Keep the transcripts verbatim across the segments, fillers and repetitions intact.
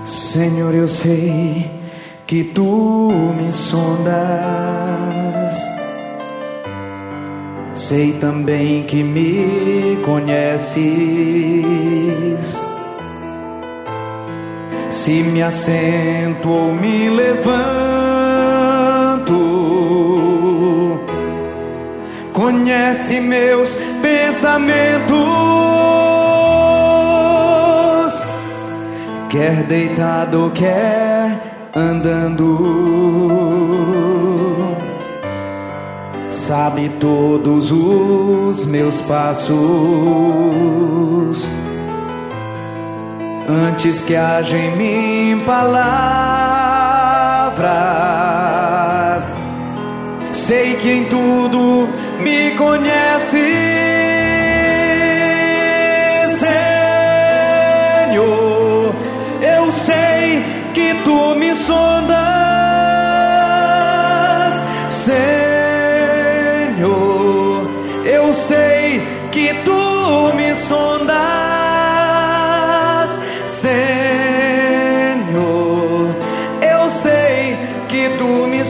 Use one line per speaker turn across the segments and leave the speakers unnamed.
Senhor, eu sei que tu me sondas, sei também que me conheces. Se me assento ou me levanto, conhece meus pensamentos. Quer deitado, quer andando, sabe todos os meus passos. Antes que haja em mim palavras, sei que em tudo me conhece. Senhor, eu sei que tu me sondas. Senhor, eu sei que tu me sondas. Senhor, eu sei que tu me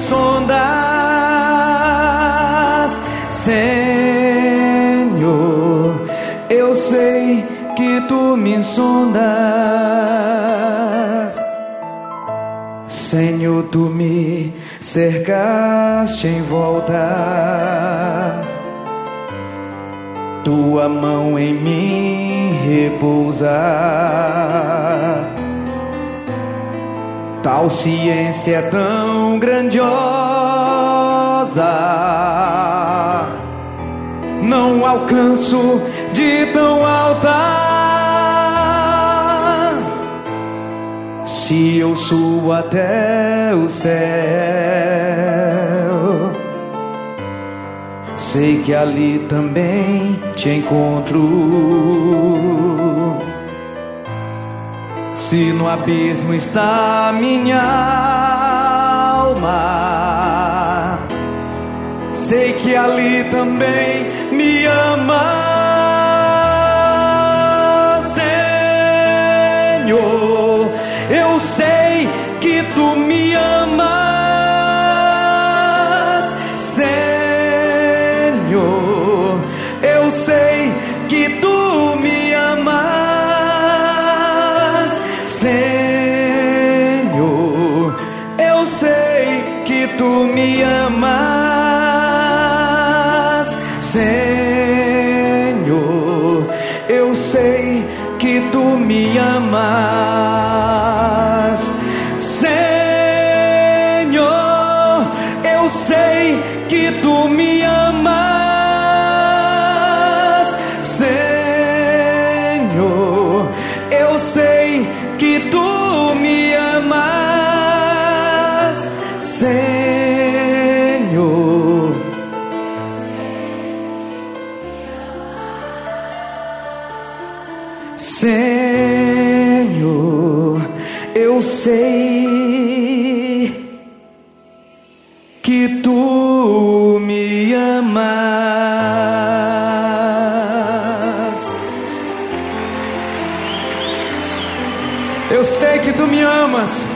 sondas. Senhor, eu sei que tu me sondas. Senhor, tu me cercaste em volta, tua mão em mim repousa. Tal ciência é tão grandiosa, não alcanço de tão alta. Se eu subo até o céu, sei que ali também te encontro. Se no abismo está minha alma, sei que ali também me ama. Senhor, eu sei que tu me amas. Senhor, eu sei que tu me amas. Senhor, eu sei que tu me amas. Senhor, eu sei que tu me amas. Senhor, eu sei que tu me amas. Senhor, eu sei que tu me amas. Senhor, Senhor, eu sei que tu me amas. Eu sei que tu me amas.